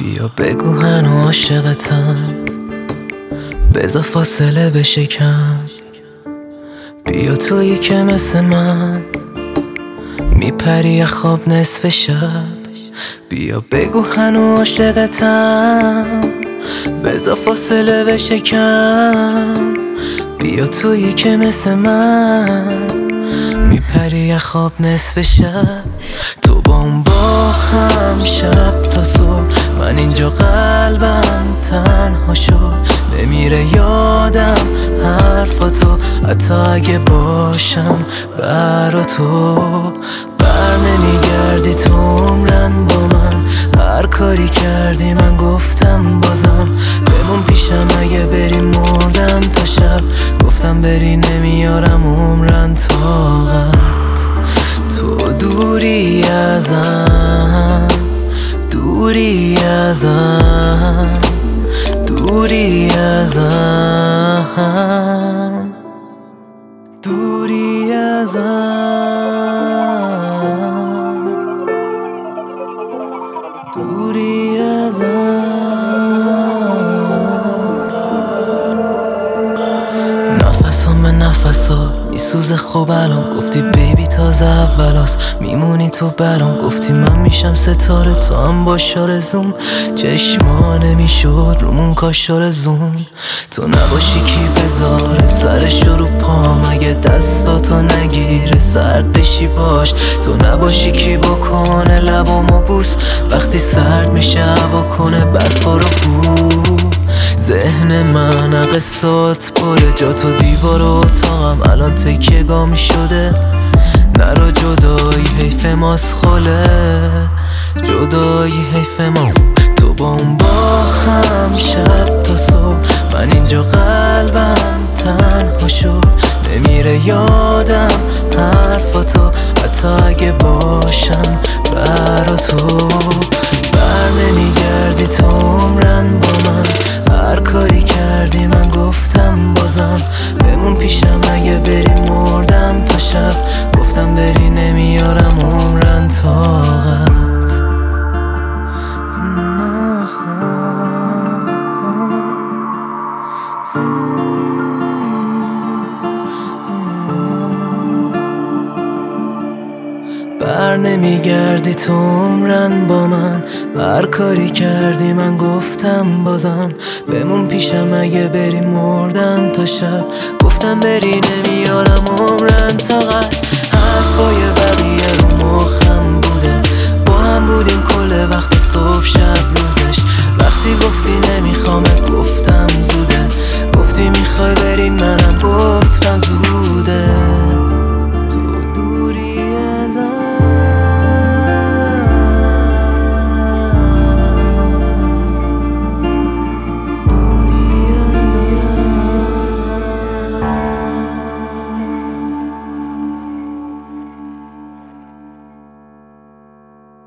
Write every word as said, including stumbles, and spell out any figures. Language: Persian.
بیا بگو هنو عاشقتم، بذار فاصله بشه کم. بیا تویی که مثل من میپری خواب نصف شب. بیا بگو هنو عاشقتم، بذار فاصله بشه کم. بیا تویی که مثل من میپری خواب نصف شب. تو با اون با هم شب تا صبح، من اینجا قلبم تنها شد. نمیره یادم حرفاتو، حتی اگه باشم برا تو. بر نمیگردی تو عمرن با من، هر کاری کردی من گفتم بازم بمون پیشم. اگه بری مردم تا شب، گفتم بری نمیارم عمرن طاقت. تو دوری ازم، دوری ازم، دوری ازم، دوری ازم، دوری ازم. نفسم به نفسات میسوزه خب الان، گفتی بیبی تازه اولاست میمونی تو برام. گفتی من میشم ستاره تو هم باش آرزوم، چشما نمیشد رومون کاش آرزوم. تو نباشی کی بذاره سرشو رو پام، اگه دستاتو نگیره سرد بشی باش. تو نباشی کی بکنه لبامو بوس، وقتی سرد میشه هوا کنه برفا رو بو. ذهن من قصات پره، جا تو دیوار و اتاقم الان تکیه گامی شده. نرو جدایی حیف ماست خاله، جدایی حیف ما. تو با اون با هم شب تا صبح، من اینجا قلبم تنها شد. نمیره یادم حرفاتو، حتی اگه باشم برا تو. بر نمیگردی تو عمرن با من، هر کاری کردی من گفتم بازم بمون پیشم. اگه بری مردم تا شب، گفتم بری نمیارم عمرن طاقت. بر نمیگردی تو عمرن با من، هر کاری کردی من گفتم بازم بمون پیشم. اگه بری مردم تا شب، گفتم بری نمیارم عمرن طاقت.